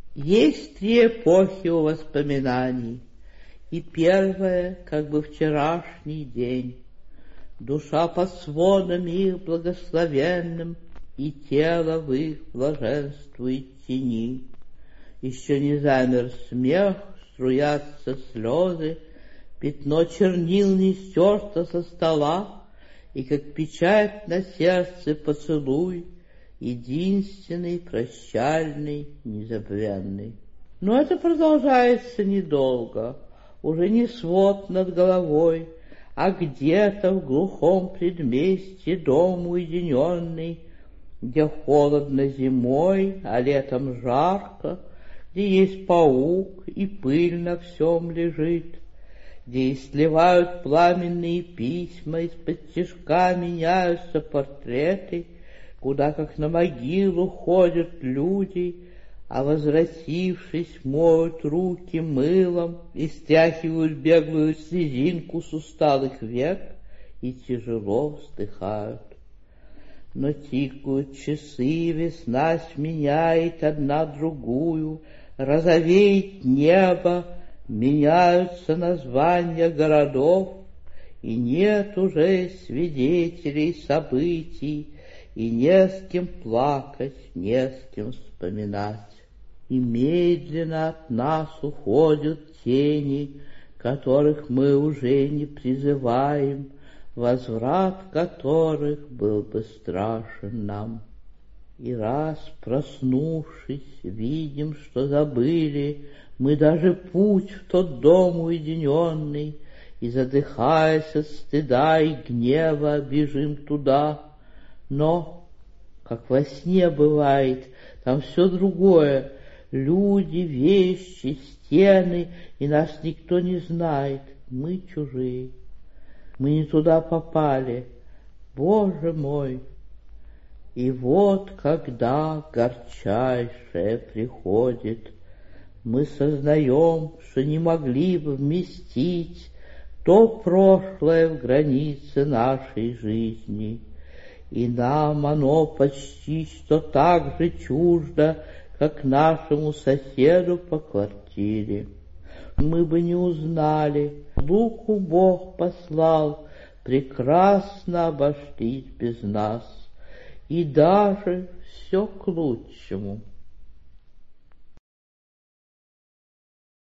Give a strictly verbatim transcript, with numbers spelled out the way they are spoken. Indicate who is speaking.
Speaker 1: Есть три эпохи у воспоминаний, и первая, как бы вчерашний день. Душа под сводом их благословенным, и тело в их блаженствует тени. Еще не замер смех, струятся слезы, пятно чернил не стерто со стола, и как печать на сердце поцелуй, единственный, прощальный, незабвенный. Но это продолжается недолго, уже не свод над головой, а где-то в глухом предместье дом уединенный, где холодно зимой, а летом жарко, где есть паук и пыль на всем лежит, где и сливают пламенные письма, из-под тишка меняются портреты, куда, как на могилу, ходят люди, а, возвратившись, моют руки мылом и стряхивают беглую слезинку с усталых век и тяжело вздыхают. Но тикают часы, весна сменяет одна другую, розовеет небо, меняются названия городов, и нет уже свидетелей событий, и не с кем плакать, не с кем вспоминать. И медленно от нас уходят тени, которых мы уже не призываем, возврат которых был бы страшен нам. И раз, проснувшись, видим, что забыли мы даже путь в тот дом уединенный, и, задыхаясь от стыда и гнева, бежим туда. Но, как во сне бывает, там все другое. Люди, вещи, стены, и нас никто не знает. Мы чужие. Мы не туда попали. Боже мой! И вот когда горчайшее приходит, мы сознаем, что не могли бы вместить то прошлое в границы нашей жизни, и нам оно почти что так же чуждо, как нашему соседу по квартире. Мы бы не узнали, луку Бог послал, прекрасно обошлись без нас, и даже все к лучшему.